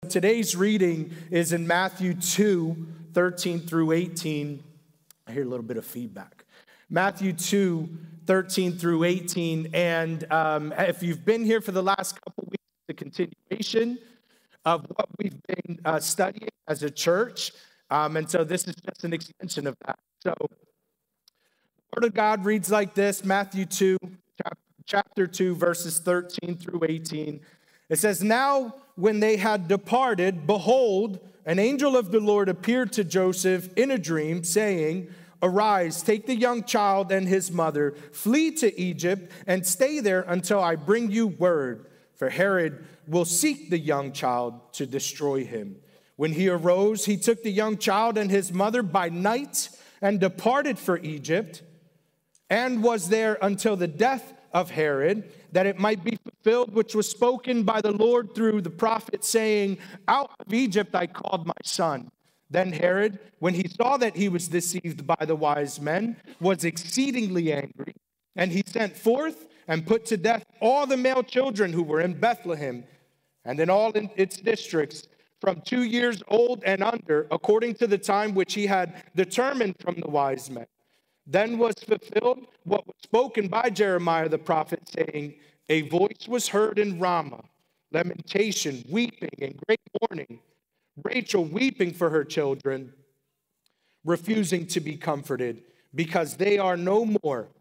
today's reading is in Matthew 2, 13 through 18. I hear a little bit of feedback. Matthew 2, 13 through 18. And if you've been here for the last couple weeks, the continuation of what we've been studying as a church. And so this is just an extension of that. So the Word of God reads like this, Matthew 2, chapter 2, verses 13 through 18. It says, "Now when they had departed, behold, an angel of the Lord appeared to Joseph in a dream, saying, 'Arise, take the young child and his mother, flee to Egypt, and stay there until I bring you word. For Herod will seek the young child to destroy him.' When he arose, he took the young child and his mother by night and departed for Egypt, and was there until the death of Herod, that it might be fulfilled which was spoken by the Lord through the prophet, saying, 'Out of Egypt I called my son.' Then Herod, when he saw that he was deceived by the wise men, was exceedingly angry, and he sent forth and put to death all the male children who were in Bethlehem, and in all its districts, from 2 years old and under, according to the time which he had determined from the wise men. Then was fulfilled what was spoken by Jeremiah the prophet, saying, 'A voice was heard in Ramah, lamentation, weeping, and great mourning, Rachel weeping for her children, refusing to be comforted, because they are no more.'"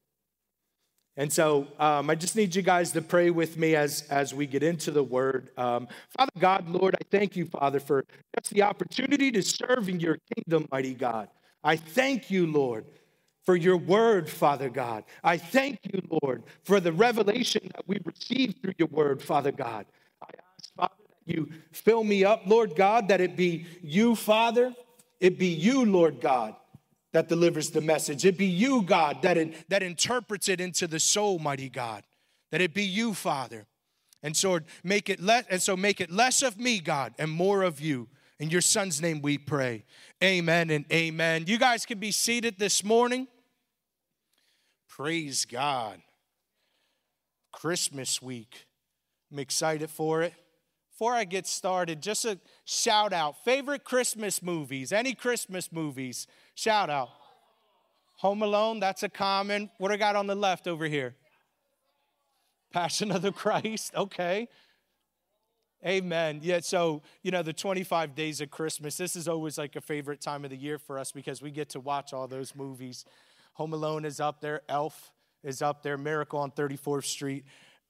And so I just need you guys to pray with me as we get into the word. Father God, Lord, I thank you, Father, for just the opportunity to serve in your kingdom, mighty God. I thank you, Lord, for your word, Father God. I thank you, Lord, for the revelation that we received through your word, Father God. I ask, Father, that you fill me up, Lord God, that it be you, Father. It be you, Lord God, that delivers the message. It be you, God, that interprets it into the soul, mighty God. That it be you, Father. And so make it less of me, God, and more of you. In your son's name we pray. Amen and amen. You guys can be seated this morning. Praise God. Christmas week. I'm excited for it. Before I get started, just a shout out. Favorite Christmas movies? Any Christmas movies? Shout out. Home Alone, that's a common. What do I got on the left over here? Passion of the Christ. Okay. Amen. Yeah, so, the 25 days of Christmas, this is always like a favorite time of the year for us because we get to watch all those movies. Home Alone is up there. Elf is up there. Miracle on 34th Street.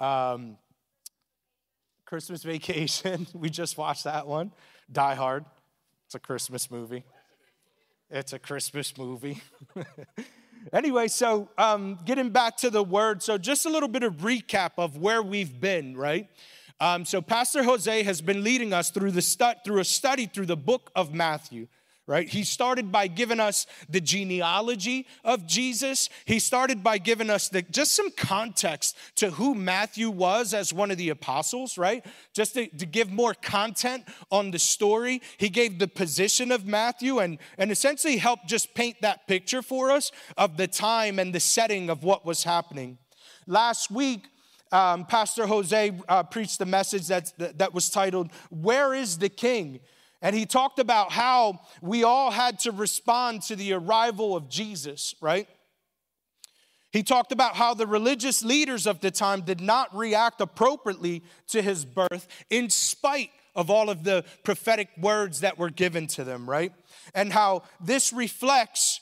Christmas Vacation. We just watched that one. Die Hard. It's a Christmas movie. It's a Christmas movie. Anyway, so getting back to the word. So just a little bit of recap of where we've been, right? So Pastor Jose has been leading us through a study through the book of Matthew. Right? He started by giving us the genealogy of Jesus. He started by giving us just some context to who Matthew was as one of the apostles, right? Just to give more content on the story. He gave the position of Matthew and essentially helped just paint that picture for us of the time and the setting of what was happening. Last week, Pastor Jose preached the message that was titled, "Where is the King?" And he talked about how we all had to respond to the arrival of Jesus, right? He talked about how the religious leaders of the time did not react appropriately to his birth in spite of all of the prophetic words that were given to them, right? And how this reflects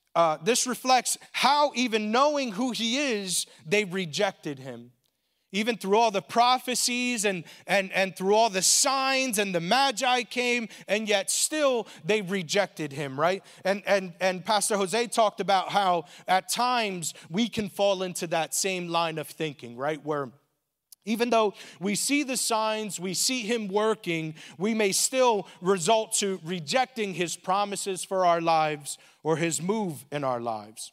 how even knowing who he is, they rejected him. Even through all the prophecies and through all the signs and the magi came, and yet still they rejected him, right? And Pastor Jose talked about how at times we can fall into that same line of thinking, right? Where even though we see the signs, we see him working, we may still result to rejecting his promises for our lives or his move in our lives.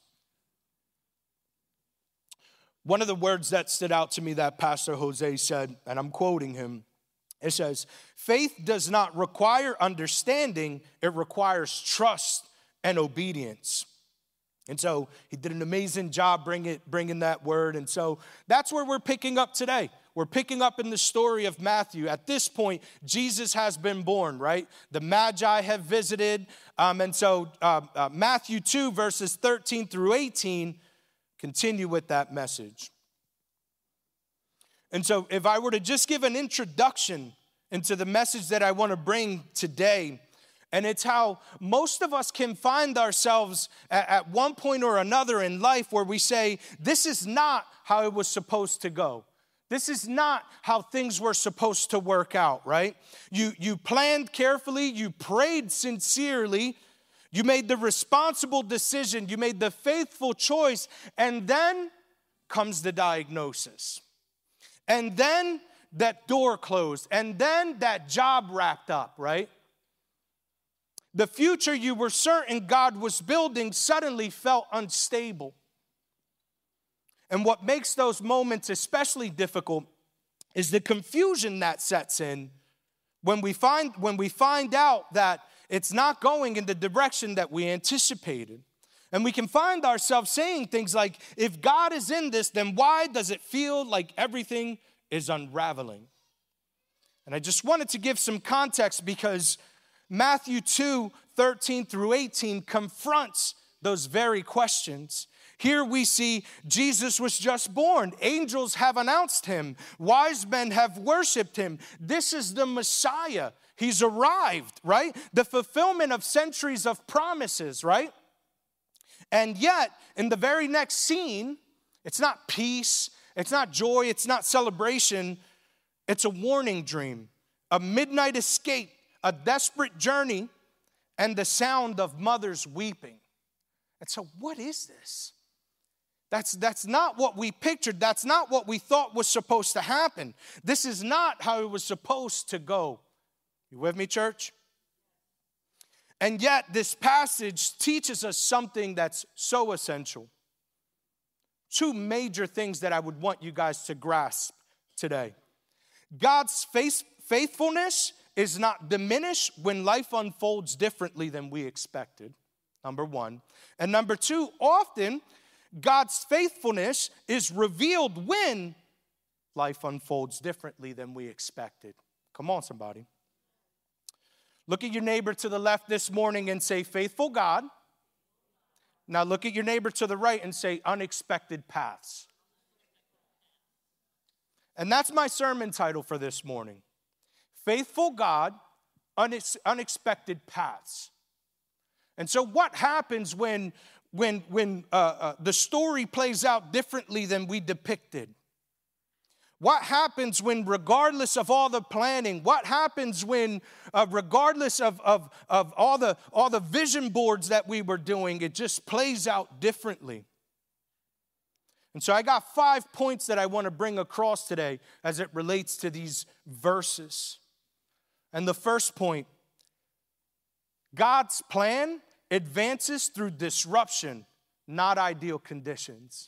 One of the words that stood out to me that Pastor Jose said, and I'm quoting him, it says, "Faith does not require understanding, it requires trust and obedience." And so he did an amazing job bringing that word. And so that's where we're picking up today. We're picking up in the story of Matthew. At this point, Jesus has been born, right? The Magi have visited. And so Matthew 2, verses 13 through 18, continue with that message. And so if I were to just give an introduction into the message that I want to bring today, and it's how most of us can find ourselves at one point or another in life where we say, this is not how it was supposed to go. This is not how things were supposed to work out, right? You planned carefully, you prayed sincerely, you made the responsible decision, you made the faithful choice, and then comes the diagnosis. And then that door closed, and then that job wrapped up, right? The future you were certain God was building suddenly felt unstable. And what makes those moments especially difficult is the confusion that sets in when we find out that it's not going in the direction that we anticipated. And we can find ourselves saying things like, if God is in this, then why does it feel like everything is unraveling? And I just wanted to give some context because Matthew 2, 13 through 18 confronts those very questions. Here we see Jesus was just born. Angels have announced him. Wise men have worshiped him. This is the Messiah. He's arrived, right? The fulfillment of centuries of promises, right? And yet, in the very next scene, it's not peace, it's not joy, it's not celebration. It's a warning dream, a midnight escape, a desperate journey, and the sound of mothers weeping. And so what is this? That's not what we pictured. That's not what we thought was supposed to happen. This is not how it was supposed to go. You with me, church? And yet this passage teaches us something that's so essential. Two major things that I would want you guys to grasp today. God's faithfulness is not diminished when life unfolds differently than we expected, number one. And number two, often God's faithfulness is revealed when life unfolds differently than we expected. Come on, somebody. Look at your neighbor to the left this morning and say, faithful God. Now look at your neighbor to the right and say, unexpected paths. And that's my sermon title for this morning. Faithful God, unexpected paths. And so what happens when the story plays out differently than we depicted? What happens when, regardless of all the planning, what happens when, regardless of all the vision boards that we were doing, it just plays out differently? And so I got 5 points that I want to bring across today as it relates to these verses. And the first point, God's plan advances through disruption, not ideal conditions.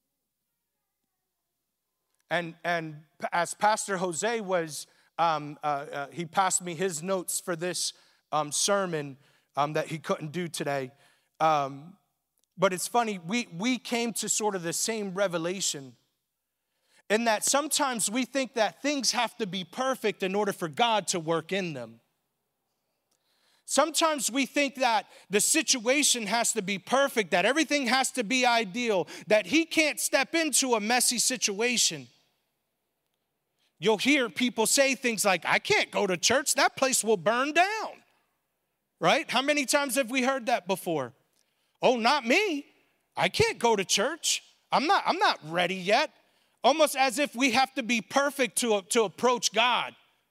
And as Pastor Jose was, he passed me his notes for this sermon that he couldn't do today. But it's funny, we came to sort of the same revelation in that sometimes we think that things have to be perfect in order for God to work in them. Sometimes we think that the situation has to be perfect, that everything has to be ideal, that he can't step into a messy situation. You'll hear people say things like, I can't go to church, that place will burn down. Right? How many times have we heard that before? Oh, not me. I can't go to church. I'm not ready yet. Almost as if we have to be perfect to approach God.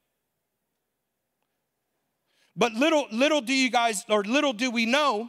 But little do we know,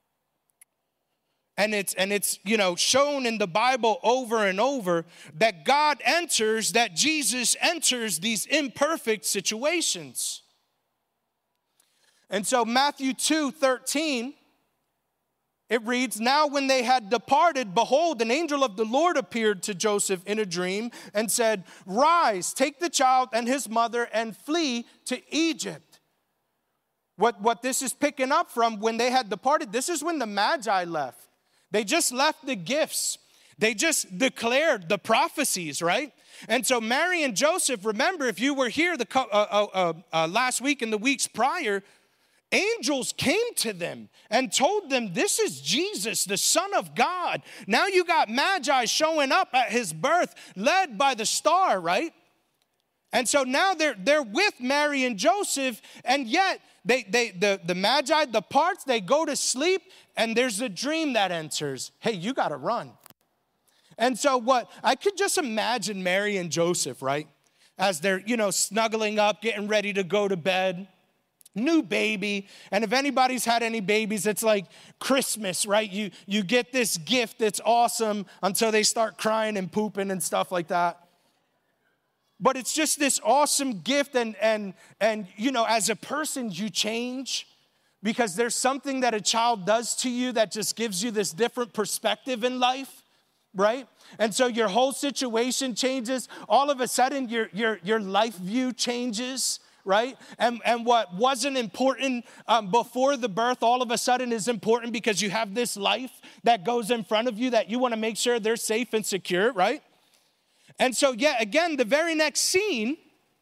and it's shown in the Bible over and over that that Jesus enters these imperfect situations. And so Matthew 2:13, it reads, now when they had departed, behold, an angel of the Lord appeared to Joseph in a dream and said, rise, take the child and his mother and flee to Egypt. What this is picking up from when they had departed, this is when the Magi left. They just left the gifts. They just declared the prophecies, right? And so Mary and Joseph, remember, if you were here last week and the weeks prior, angels came to them and told them, this is Jesus, the Son of God. Now you got Magi showing up at his birth, led by the star, right? And so now they're with Mary and Joseph, and yet the Magi departs, they go to sleep, and there's a dream that enters. Hey, you got to run. And so I could just imagine Mary and Joseph, right? As they're, snuggling up, getting ready to go to bed. New baby, and if anybody's had any babies, it's like Christmas, right? You get this gift that's awesome until they start crying and pooping and stuff like that. But it's just this awesome gift, and as a person, you change because there's something that a child does to you that just gives you this different perspective in life, right? And so your whole situation changes. All of a sudden, your life view changes. Right? And what wasn't important before the birth all of a sudden is important because you have this life that goes in front of you that you want to make sure they're safe and secure, right? And so, again, the very next scene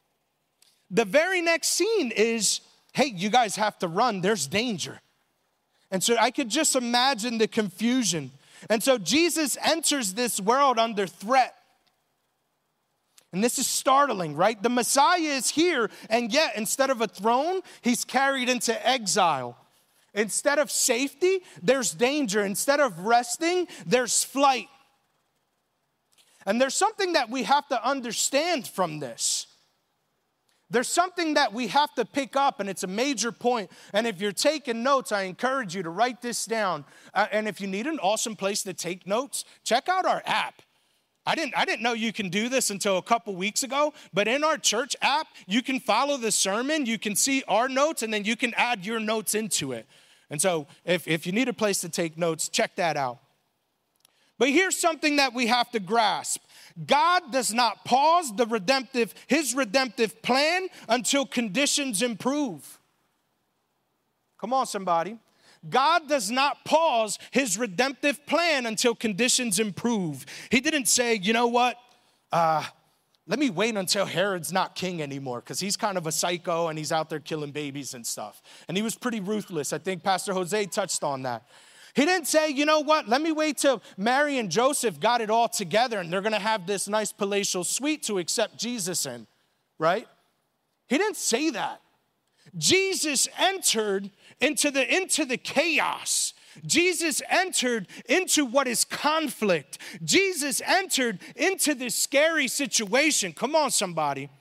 is, hey, you guys have to run. There's danger. And so I could just imagine the confusion. And so Jesus enters this world under threat. And this is startling, right? The Messiah is here, and yet instead of a throne, he's carried into exile. Instead of safety, there's danger. Instead of resting, there's flight. And there's something that we have to understand from this. There's something that we have to pick up, and it's a major point. And if you're taking notes, I encourage you to write this down. And if you need an awesome place to take notes, check out our app. I didn't know you can do this until a couple weeks ago, but in our church app, you can follow the sermon, you can see our notes, and then you can add your notes into it. And so if you need a place to take notes, check that out. But here's something that we have to grasp. God does not pause his redemptive plan until conditions improve. Come on, somebody. God does not pause his redemptive plan until conditions improve. He didn't say, you know what, let me wait until Herod's not king anymore because he's kind of a psycho and he's out there killing babies and stuff. And he was pretty ruthless. I think Pastor Jose touched on that. He didn't say, you know what, let me wait till Mary and Joseph got it all together and they're going to have this nice palatial suite to accept Jesus in, right? He didn't say that. Jesus entered into the chaos. Jesus entered into what is conflict. Jesus entered into this scary situation. Come on, somebody.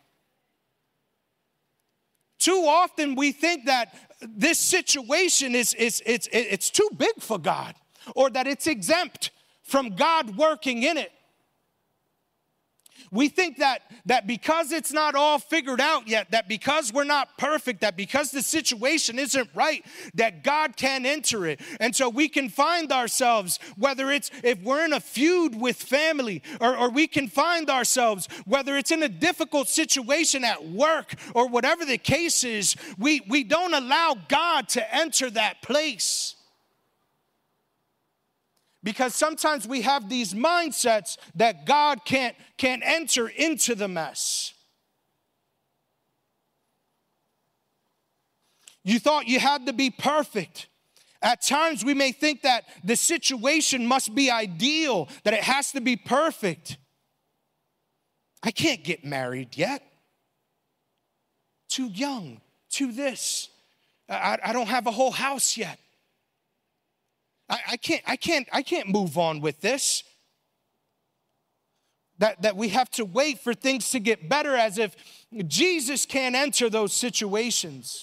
Too often we think that this situation it's too big for God, or that it's exempt from God working in it. We think that because it's not all figured out yet, that because we're not perfect, that because the situation isn't right, that God can't enter it. And so we can find ourselves, whether it's if we're in a feud with family, or we can find ourselves, whether it's in a difficult situation at work, or whatever the case is, we don't allow God to enter that place. Because sometimes we have these mindsets that God can't enter into the mess. You thought you had to be perfect. At times we may think that the situation must be ideal, that it has to be perfect. I can't get married yet. Too young, too this. I don't have a whole house yet. I can't move on with this. That we have to wait for things to get better, as if Jesus can't enter those situations.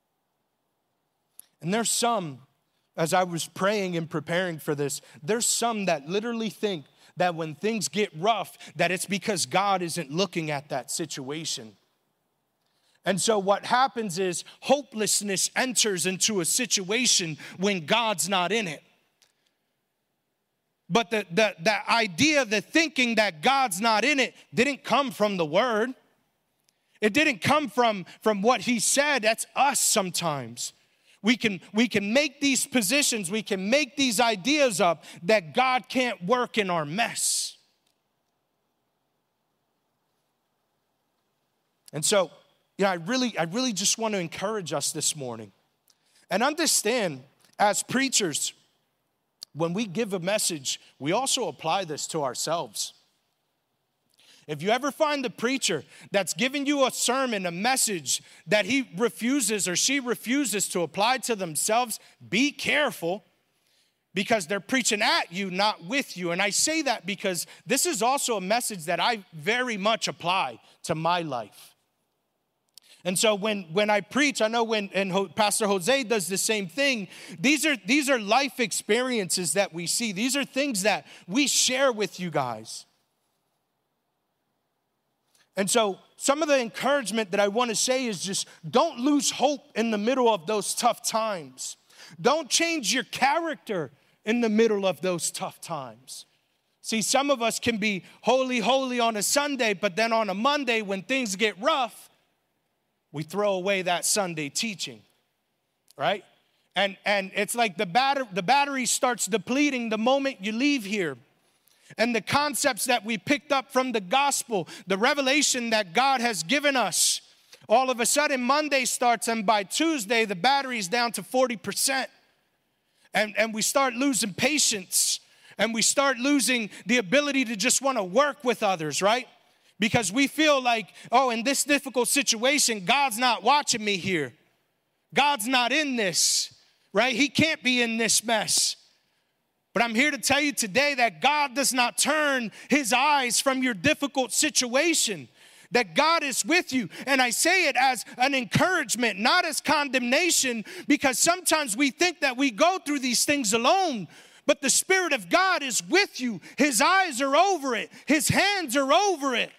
And there's some, as I was praying and preparing for this, there's some that literally think that when things get rough, that it's because God isn't looking at that situation. And so what happens is hopelessness enters into a situation when God's not in it. But the idea, the thinking that God's not in it didn't come from the word. It didn't come from what he said. That's us sometimes. We can make these positions, we can make these ideas up that God can't work in our mess. And so, I really just want to encourage us this morning. And understand, as preachers, when we give a message, we also apply this to ourselves. If you ever find the preacher that's giving you a sermon, a message that he refuses or she refuses to apply to themselves, be careful, because they're preaching at you, not with you. And I say that because this is also a message that I very much apply to my life. And so when I preach, I know and Pastor Jose does the same thing, these are life experiences that we see. These are things that we share with you guys. And so some of the encouragement that I want to say is just don't lose hope in the middle of those tough times. Don't change your character in the middle of those tough times. See, some of us can be holy, holy on a Sunday, but then on a Monday when things get rough, we throw away that Sunday teaching, right? And it's like the battery starts depleting the moment you leave here. And the concepts that we picked up from the gospel, the revelation that God has given us, all of a sudden Monday starts, and by Tuesday the battery's down to 40%. And we start losing patience, and we start losing the ability to just want to work with others, right? Because we feel like, oh, in this difficult situation, God's not watching me here. God's not in this, right? He can't be in this mess. But I'm here to tell you today that God does not turn his eyes from your difficult situation, that God is with you. And I say it as an encouragement, not as condemnation, because sometimes we think that we go through these things alone, but the Spirit of God is with you. His eyes are over it. His hands are over it.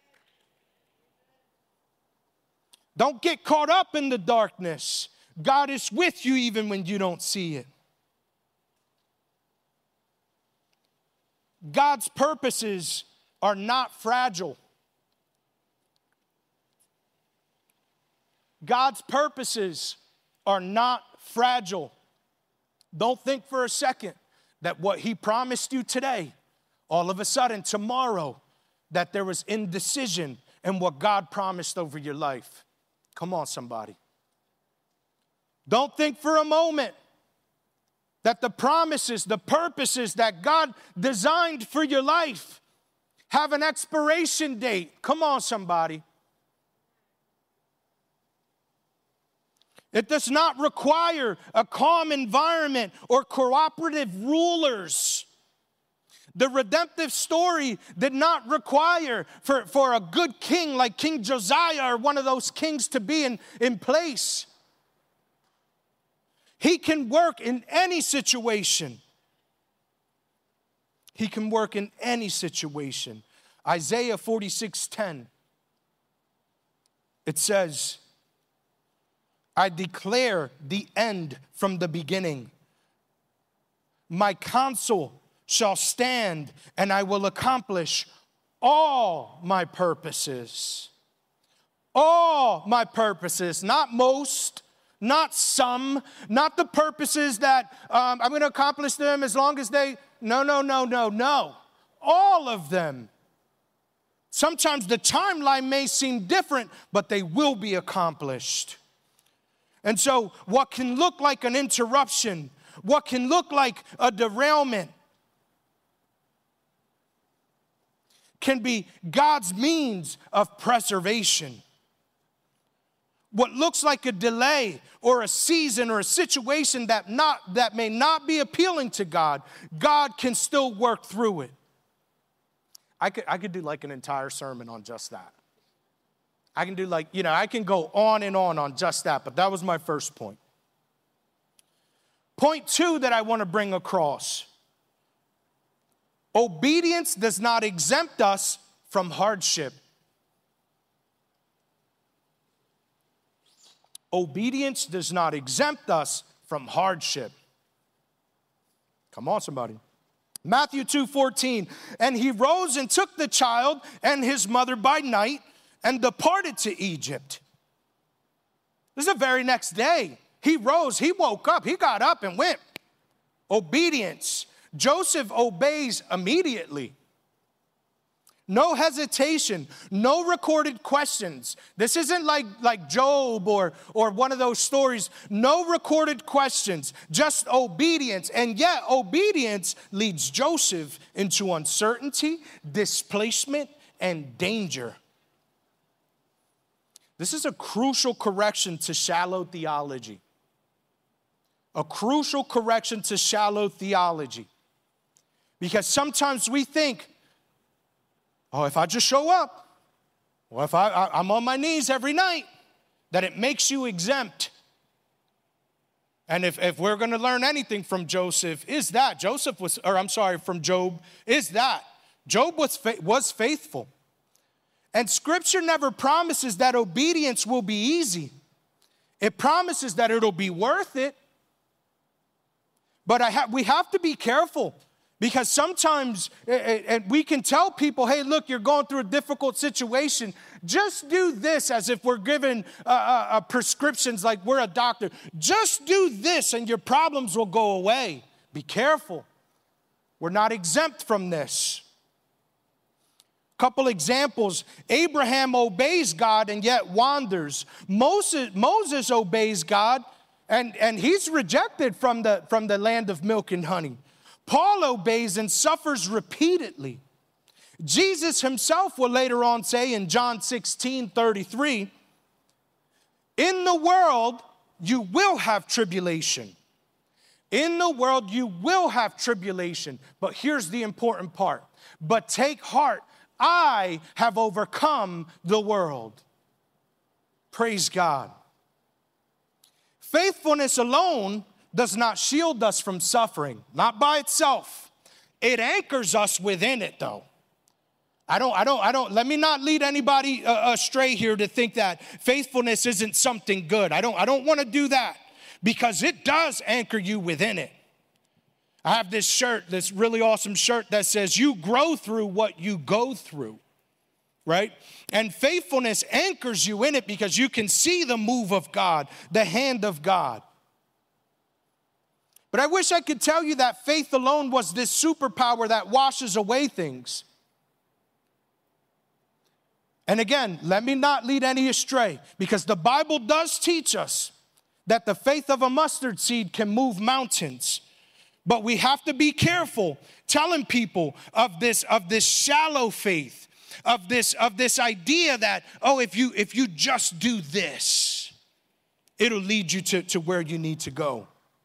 Don't get caught up in the darkness. God is with you even when you don't see it. God's purposes are not fragile. God's purposes are not fragile. Don't think for a second that what he promised you today, all of a sudden tomorrow, that there was indecision in what God promised over your life. Come on, somebody. Don't think for a moment that the promises, the purposes that God designed for your life have an expiration date. Come on, somebody. It does not require a calm environment or cooperative rulers. The redemptive story did not require for a good king like King Josiah or one of those kings to be in place. He can work in any situation. He can work in any situation. Isaiah 46:10. It says, I declare the end from the beginning. My counsel shall stand, and I will accomplish all my purposes. All my purposes, not most, not some, not the purposes that I'm going to accomplish them as long as they, no. All of them. Sometimes the timeline may seem different, but they will be accomplished. And so what can look like an interruption, what can look like a derailment, can be God's means of preservation. What looks like a delay or a season or a situation that may not be appealing to God, God can still work through it. I could do like an entire sermon on just that. I can do I can go on and on just that, but that was my first point. Point 2 that I want to bring across. Obedience does not exempt us from hardship. Obedience does not exempt us from hardship. Come on, somebody. Matthew 2:14. And he rose and took the child and his mother by night and departed to Egypt. This is the very next day. He rose, he woke up, he got up and went. Obedience. Joseph obeys immediately. No hesitation, no recorded questions. This isn't like Job or one of those stories. No recorded questions, just obedience. And yet obedience leads Joseph into uncertainty, displacement, and danger. This is a crucial correction to shallow theology. A crucial correction to shallow theology. Because sometimes we think, oh, if I just show up, or if I'm on my knees every night, that it makes you exempt. And if we're going to learn anything from Joseph, from Job, is that Job was faithful. And Scripture never promises that obedience will be easy. It promises that it'll be worth it. But we have to be careful, because sometimes we can tell people, hey, look, you're going through a difficult situation. Just do this, as if we're given prescriptions like we're a doctor. Just do this and your problems will go away. Be careful. We're not exempt from this. Couple examples. Abraham obeys God and yet wanders. Moses obeys God and he's rejected from the land of milk and honey. Paul obeys and suffers repeatedly. Jesus himself will later on say in John 16:33, in the world you will have tribulation. In the world you will have tribulation. But here's the important part. But take heart, I have overcome the world. Praise God. Faithfulness alone does not shield us from suffering, not by itself. It anchors us within it, though. Let me not lead anybody astray here to think that faithfulness isn't something good. I don't want to do that, because it does anchor you within it. I have this shirt, this really awesome shirt that says, you grow through what you go through, right? And faithfulness anchors you in it because you can see the move of God, the hand of God. But I wish I could tell you that faith alone was this superpower that washes away things. And again, let me not lead any astray, because the Bible does teach us that the faith of a mustard seed can move mountains. But we have to be careful telling people of this shallow faith, of this idea that, oh, if you just do this, it'll lead you to where you need to go.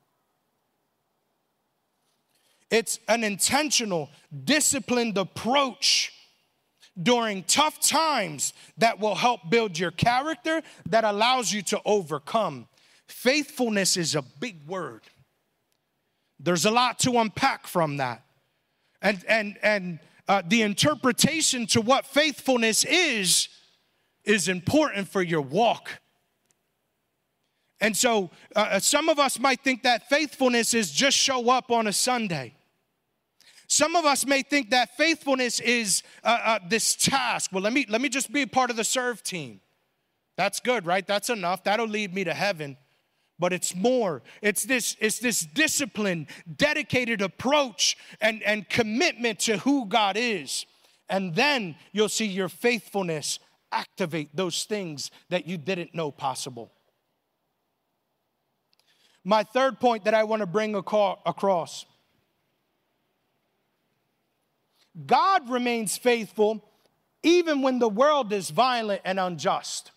It's an intentional, disciplined approach during tough times that will help build your character, that allows you to overcome. Faithfulness is a big word. There's a lot to unpack from that. And the interpretation to what faithfulness is important for your walk. And so some of us might think that faithfulness is just show up on a Sunday. Some of us may think that faithfulness is this task. Well, let me just be a part of the serve team. That's good, right? That's enough. That'll lead me to heaven. But it's more. It's this discipline, dedicated approach, and commitment to who God is. And then you'll see your faithfulness activate those things that you didn't know possible. My third point that I want to bring across. God remains faithful even when the world is violent and unjust.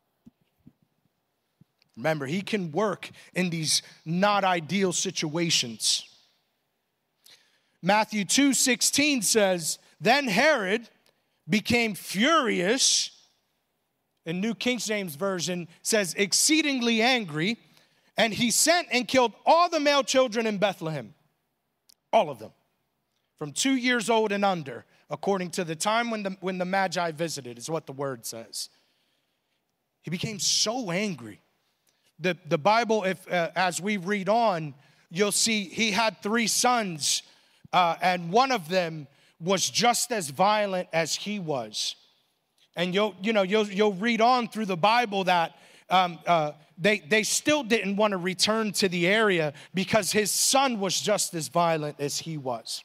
Remember, he can work in these not ideal situations. Matthew 2:16 says, then Herod became furious. In New King James Version says exceedingly angry. And he sent and killed all the male children in Bethlehem. All of them. From 2 years old and under, according to the time when the Magi visited, is what the word says. He became so angry. The Bible, as we read on, you'll see he had 3 sons, and one of them was just as violent as he was. And you'll read on through the Bible that they still didn't want to return to the area because his son was just as violent as he was.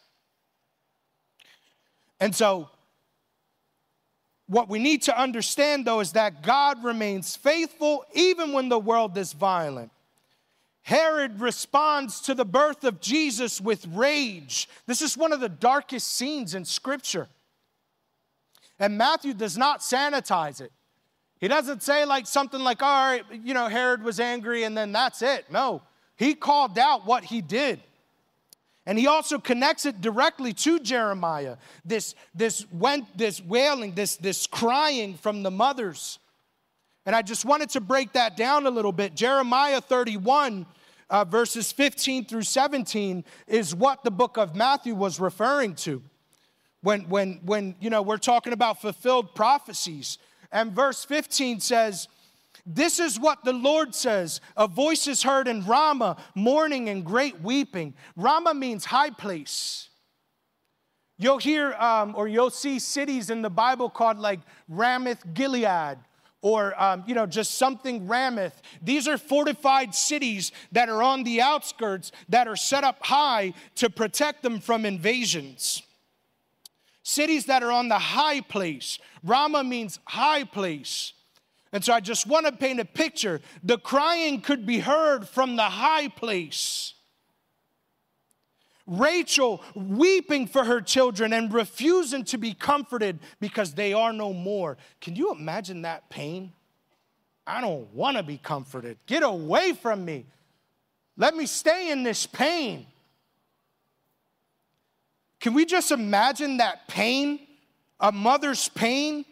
And so what we need to understand, though, is that God remains faithful even when the world is violent. Herod responds to the birth of Jesus with rage. This is one of the darkest scenes in Scripture. And Matthew does not sanitize it. He doesn't say something like, all right, Herod was angry and then that's it. No, he called out what he did. And he also connects it directly to Jeremiah. This wailing, this crying from the mothers. And I just wanted to break that down a little bit. Jeremiah 31, verses 15 through 17 is what the book of Matthew was referring to. When we're talking about fulfilled prophecies. And verse 15 says, this is what the Lord says, a voice is heard in Ramah, mourning and great weeping. Ramah means high place. You'll hear or you'll see cities in the Bible called Ramoth Gilead or, just something Ramoth. These are fortified cities that are on the outskirts that are set up high to protect them from invasions. Cities that are on the high place. Ramah means high place. And so I just want to paint a picture. The crying could be heard from the high place. Rachel weeping for her children and refusing to be comforted because they are no more. Can you imagine that pain? I don't want to be comforted. Get away from me. Let me stay in this pain. Can we just imagine that pain? A mother's pain?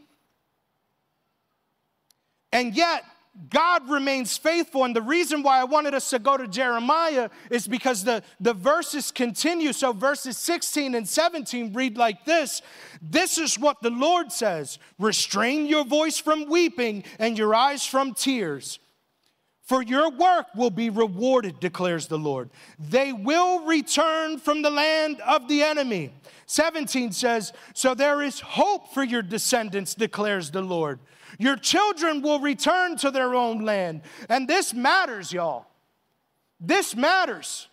And yet, God remains faithful. And the reason why I wanted us to go to Jeremiah is because the verses continue. So verses 16 and 17 read like this. This is what the Lord says. Restrain your voice from weeping and your eyes from tears. For your work will be rewarded, declares the Lord. They will return from the land of the enemy. 17 says, so there is hope for your descendants, declares the Lord. Your children will return to their own land. And this matters, y'all. This matters.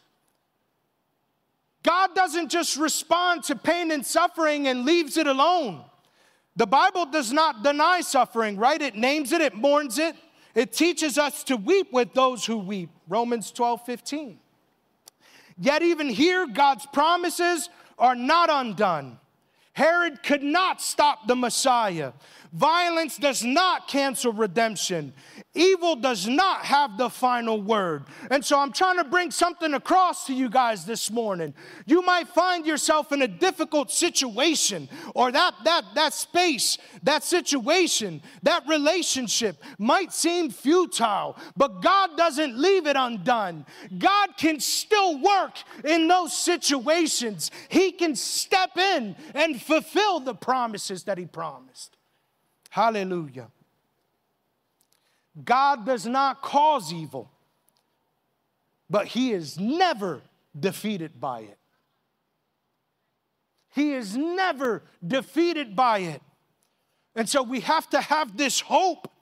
God doesn't just respond to pain and suffering and leaves it alone. The Bible does not deny suffering, right? It names it, it mourns it. It teaches us to weep with those who weep. Romans 12:15. Yet even here, God's promises are not undone. Herod could not stop the Messiah. Violence does not cancel redemption. Evil does not have the final word. And so I'm trying to bring something across to you guys this morning. You might find yourself in a difficult situation, or that space, that situation, that relationship might seem futile, but God doesn't leave it undone. God can still work in those situations. He can step in and fulfill the promises that he promised. Hallelujah. God does not cause evil, but he is never defeated by it. He is never defeated by it. And so we have to have this hope.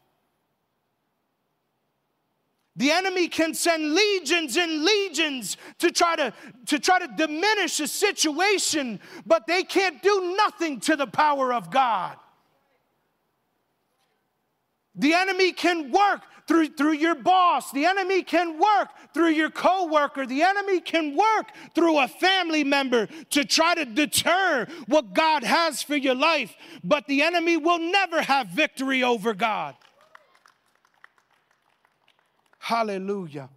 The enemy can send legions and legions to try to diminish a situation, but they can't do nothing to the power of God. The enemy can work through your boss. The enemy can work through your coworker. The enemy can work through a family member to try to deter what God has for your life. But the enemy will never have victory over God. Hallelujah.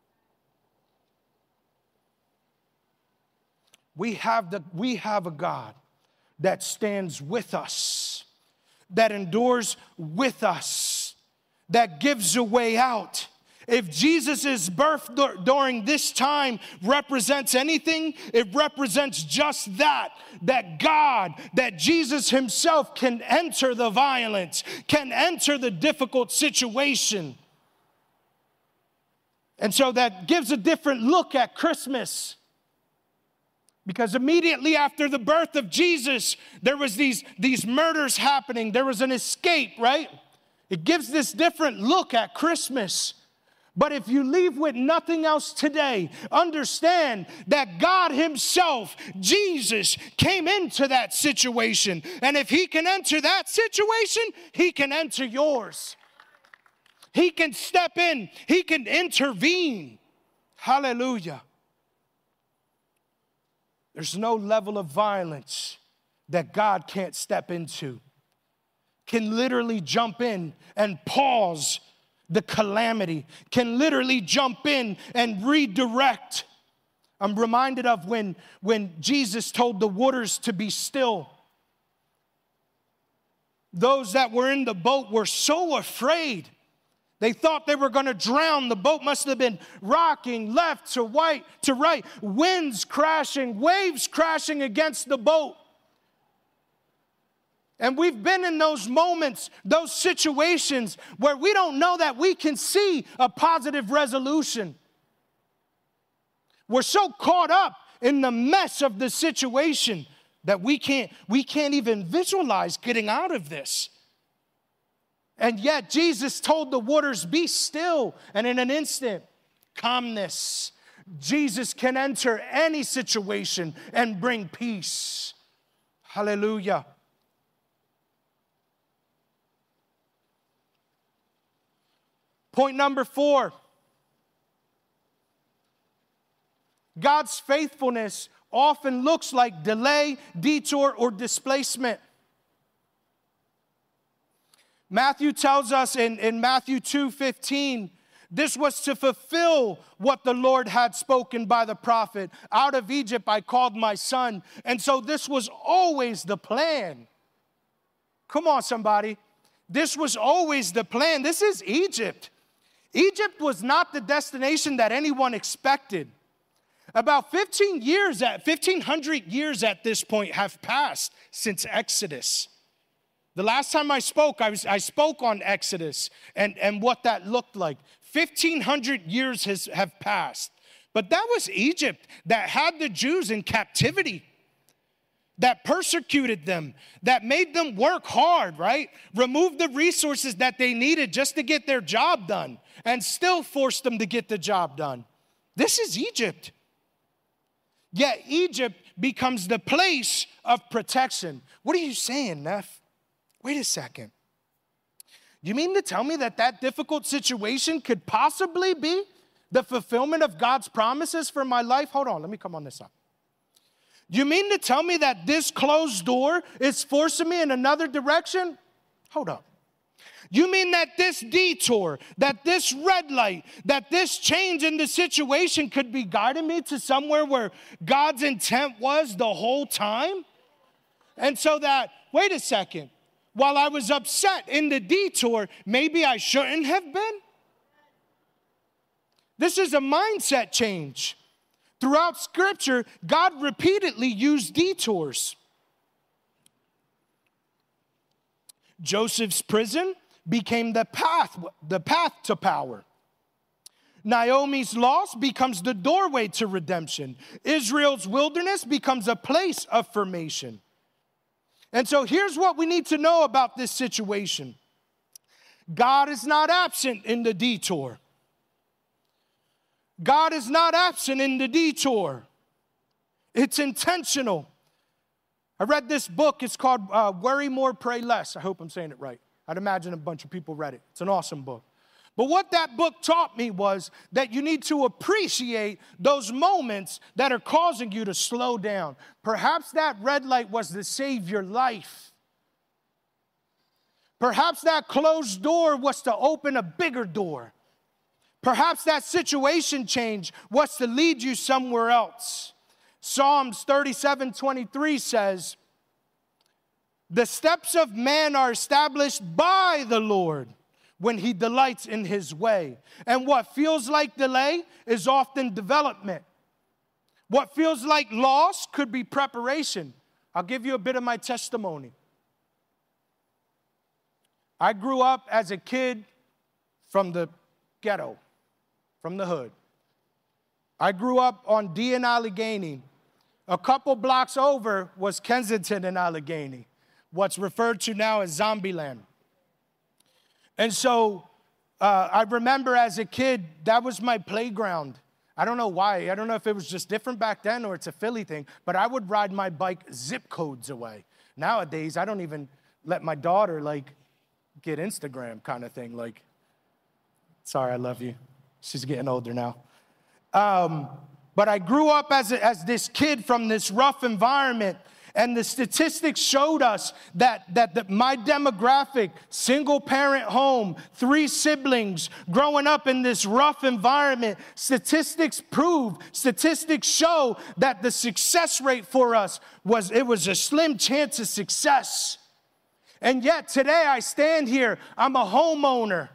We have a God that stands with us, that endures with us, that gives a way out. If Jesus' birth during this time represents anything, it represents just that God, that Jesus himself can enter the violence, can enter the difficult situation. And so that gives a different look at Christmas. Because immediately after the birth of Jesus, there was these murders happening. There was an escape, right? It gives this different look at Christmas. But if you leave with nothing else today, understand that God himself, Jesus, came into that situation. And if he can enter that situation, he can enter yours. He can step in. He can intervene. Hallelujah. There's no level of violence that God can't step into. Can literally jump in and pause the calamity, can literally jump in and redirect. I'm reminded of when Jesus told the waters to be still. Those that were in the boat were so afraid. They thought they were going to drown. The boat must have been rocking left to right, winds crashing, waves crashing against the boat. And we've been in those moments, those situations where we don't know that we can see a positive resolution. We're so caught up in the mess of the situation that we can't even visualize getting out of this. And yet Jesus told the waters, be still, and in an instant, calmness. Jesus can enter any situation and bring peace. Hallelujah. Point number 4. God's faithfulness often looks like delay, detour, or displacement. Matthew tells us in Matthew 2:15, this was to fulfill what the Lord had spoken by the prophet. Out of Egypt I called my son. And so this was always the plan. Come on, somebody. This was always the plan. This is Egypt. Egypt was not the destination that anyone expected. About 1,500 years at this point have passed since Exodus. The last time I spoke, I spoke on Exodus and what that looked like. 1,500 years have passed. But that was Egypt that had the Jews in captivity, that persecuted them, that made them work hard, right? Removed the resources that they needed just to get their job done and still forced them to get the job done. This is Egypt. Yet Egypt becomes the place of protection. What are you saying, Neff? Wait a second. You mean to tell me that difficult situation could possibly be the fulfillment of God's promises for my life? Hold on, let me come on this up. You mean to tell me that this closed door is forcing me in another direction? Hold up. You mean that this detour, that this red light, that this change in the situation could be guiding me to somewhere where God's intent was the whole time? And so that, wait a second, while I was upset in the detour, maybe I shouldn't have been? This is a mindset change. Throughout Scripture, God repeatedly used detours. Joseph's prison became the path to power. Naomi's loss becomes the doorway to redemption. Israel's wilderness becomes a place of formation. And so here's what we need to know about this situation. God is not absent in the detour. God is not absent in the detour. It's intentional. I read this book. It's called Worry More, Pray Less. I hope I'm saying it right. I'd imagine a bunch of people read it. It's an awesome book. But what that book taught me was that you need to appreciate those moments that are causing you to slow down. Perhaps that red light was to save your life. Perhaps that closed door was to open a bigger door. Perhaps that situation change was to lead you somewhere else. Psalms 37:23 says, the steps of man are established by the Lord when he delights in his way. And what feels like delay is often development. What feels like loss could be preparation. I'll give you a bit of my testimony. I grew up as a kid from the ghetto, from the hood. I grew up on D in Allegheny. A couple blocks over was Kensington in Allegheny, what's referred to now as Zombieland. And so I remember as a kid, that was my playground. I don't know why. I don't know if it was just different back then or it's a Philly thing, but I would ride my bike zip codes away. Nowadays, I don't even let my daughter, get Instagram kind of thing. Sorry, I love you. She's getting older now. But I grew up as this kid from this rough environment, and the statistics showed us that my demographic, single parent home, 3 siblings, growing up in this rough environment, statistics show that the success rate for us was a slim chance of success. And yet today I stand here, I'm a homeowner.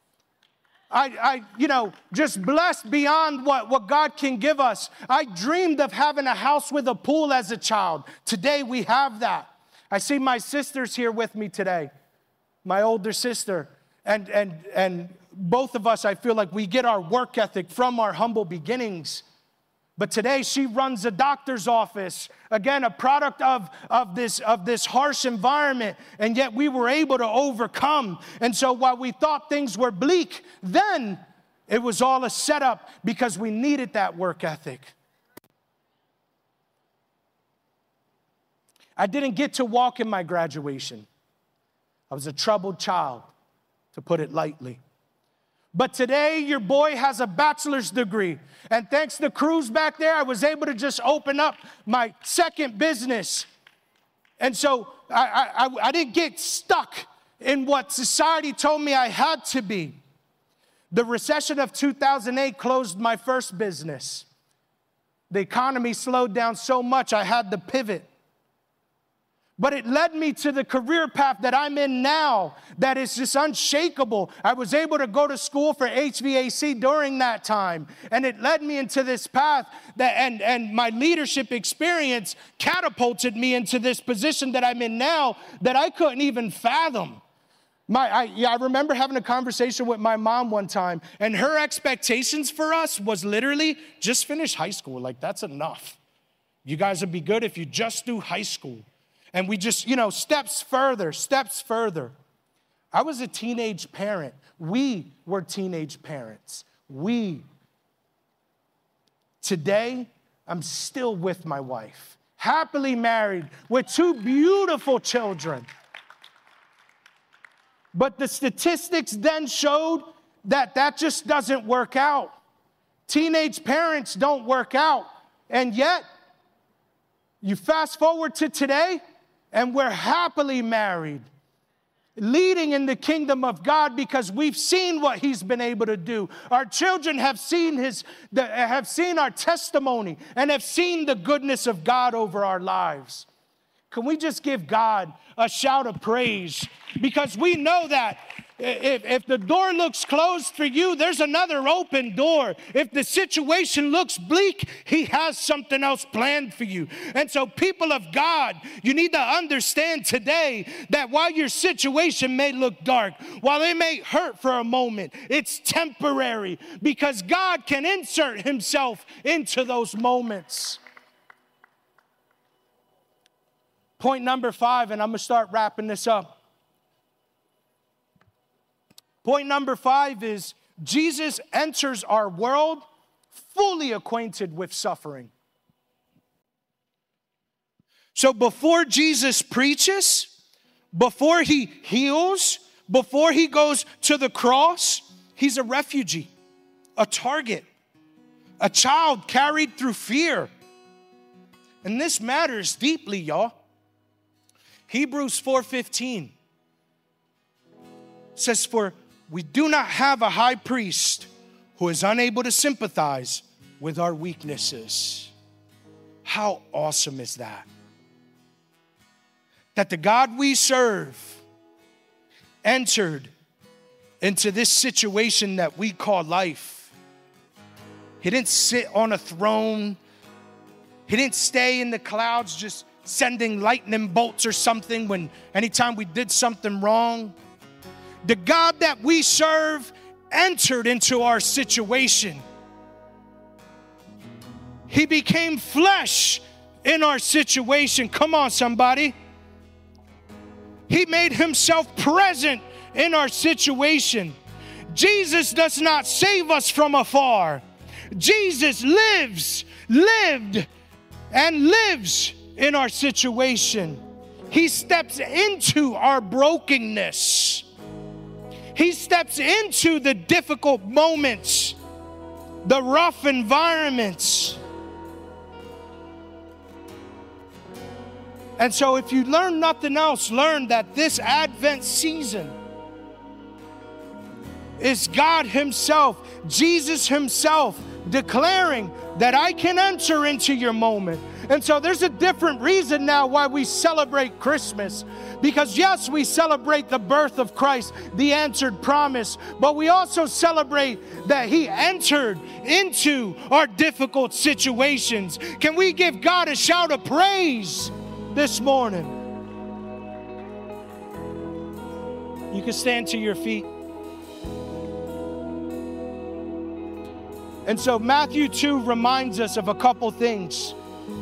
I just blessed beyond what God can give us. I dreamed of having a house with a pool as a child. Today we have that. I see my sister's here with me today, my older sister. And both of us, I feel like we get our work ethic from our humble beginnings. But today she runs a doctor's office, again, a product of this harsh environment, and yet we were able to overcome. And so while we thought things were bleak, then it was all a setup because we needed that work ethic. I didn't get to walk in my graduation. I was a troubled child, to put it lightly. But today, your boy has a bachelor's degree. And thanks to Cruz back there, I was able to just open up my second business. And so I didn't get stuck in what society told me I had to be. The recession of 2008 closed my first business. The economy slowed down so much, I had to pivot. But it led me to the career path that I'm in now that is just unshakable. I was able to go to school for HVAC during that time. And it led me into this path and my leadership experience catapulted me into this position that I'm in now that I couldn't even fathom. I remember having a conversation with my mom one time, and her expectations for us was literally just finish high school. That's enough. You guys would be good if you just do high school. And we just, steps further. I was a teenage parent. We were teenage parents. Today, I'm still with my wife, happily married with 2 beautiful children. But the statistics then showed that just doesn't work out. Teenage parents don't work out. And yet, you fast forward to today, and we're happily married, leading in the kingdom of God because we've seen what he's been able to do. Our children have seen our testimony and have seen the goodness of God over our lives. Can we just give God a shout of praise? Because we know that if the door looks closed for you, there's another open door. If the situation looks bleak, he has something else planned for you. And so, people of God, you need to understand today that while your situation may look dark, while it may hurt for a moment, it's temporary because God can insert himself into those moments. Point number 5, and I'm going to start wrapping this up. Point number 5 is Jesus enters our world fully acquainted with suffering. So before Jesus preaches, before he heals, before he goes to the cross, he's a refugee, a target, a child carried through fear. And this matters deeply, y'all. Hebrews 4:15 says, "For we do not have a high priest who is unable to sympathize with our weaknesses." How awesome is that? That the God we serve entered into this situation that we call life. He didn't sit on a throne. He didn't stay in the clouds just sending lightning bolts or something anytime we did something wrong. The God that we serve entered into our situation. He became flesh in our situation. Come on, somebody. He made himself present in our situation. Jesus does not save us from afar. Jesus lived, and lives in our situation. He steps into our brokenness. He steps into the difficult moments, the rough environments. And so if you learn nothing else, learn that this Advent season is God himself, Jesus himself, declaring that I can enter into your moment. And so there's a different reason now why we celebrate Christmas. Because yes, we celebrate the birth of Christ, the answered promise, but we also celebrate that he entered into our difficult situations. Can we give God a shout of praise this morning? You can stand to your feet. And so Matthew 2 reminds us of a couple things.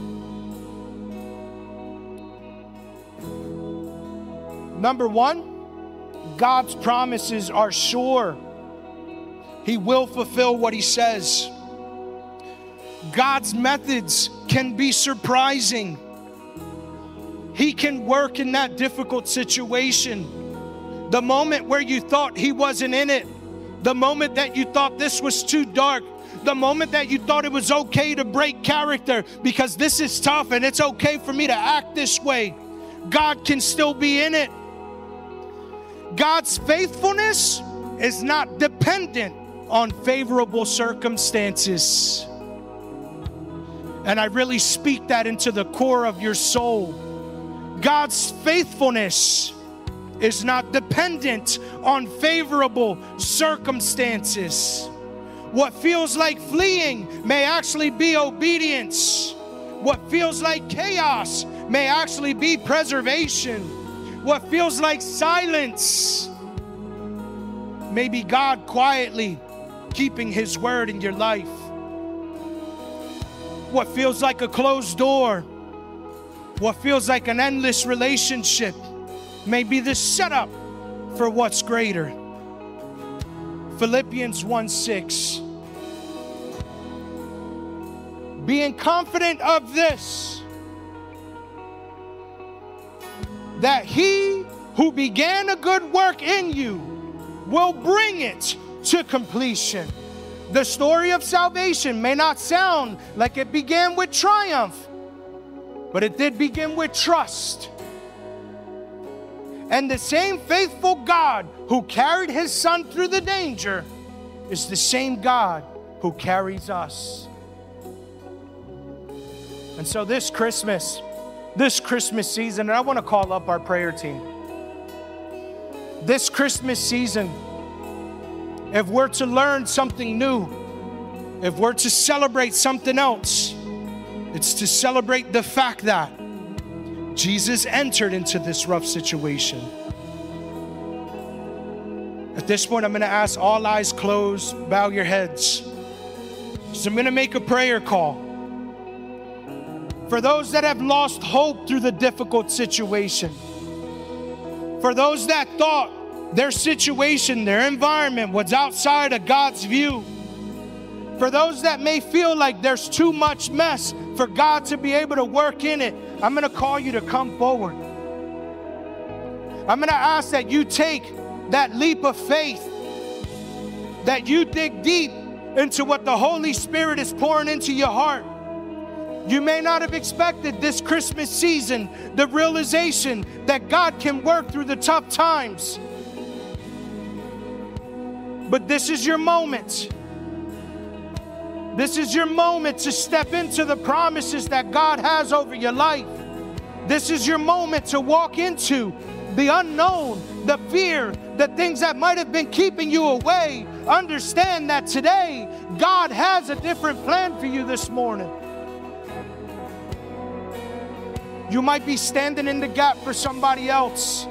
Number one, God's promises are sure. He will fulfill what he says. God's methods can be surprising. He can work in that difficult situation. The moment where you thought he wasn't in it, the moment that you thought this was too dark, the moment that you thought it was okay to break character because this is tough and it's okay for me to act this way, God can still be in it. God's faithfulness is not dependent on favorable circumstances. And I really speak that into the core of your soul. God's faithfulness is not dependent on favorable circumstances. What feels like fleeing may actually be obedience. What feels like chaos may actually be preservation. What feels like silence may be God quietly keeping his word in your life. What feels like a closed door, what feels like an endless relationship may be the setup for what's greater. Philippians 1:6. Being confident of this, that he who began a good work in you will bring it to completion. The story of salvation may not sound like it began with triumph, but it did begin with trust. And the same faithful God who carried his son through the danger is the same God who carries us. And so this Christmas season, and I want to call up our prayer team. This Christmas season, if we're to learn something new, if we're to celebrate something else, it's to celebrate the fact that Jesus entered into this rough situation. At this point, I'm going to ask all eyes closed, bow your heads. So I'm going to make a prayer call. For those that have lost hope through the difficult situation. For those that thought their situation, their environment was outside of God's view. For those that may feel like there's too much mess for God to be able to work in it, I'm going to call you to come forward. I'm going to ask that you take that leap of faith, that you dig deep into what the Holy Spirit is pouring into your heart. You may not have expected this Christmas season the realization that God can work through the tough times. But this is your moment. This is your moment to step into the promises that God has over your life. This is your moment to walk into the unknown, the fear, the things that might have been keeping you away. Understand that today, God has a different plan for you this morning. You might be standing in the gap for somebody else.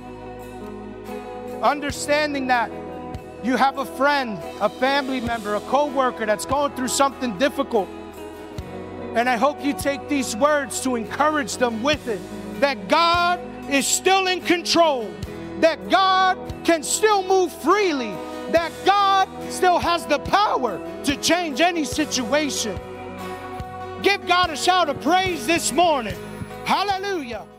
Understanding that you have a friend, a family member, a co-worker that's going through something difficult. And I hope you take these words to encourage them with it. That God is still in control. that God can still move freely, that God still has the power to change any situation. Give God a shout of praise this morning. Hallelujah.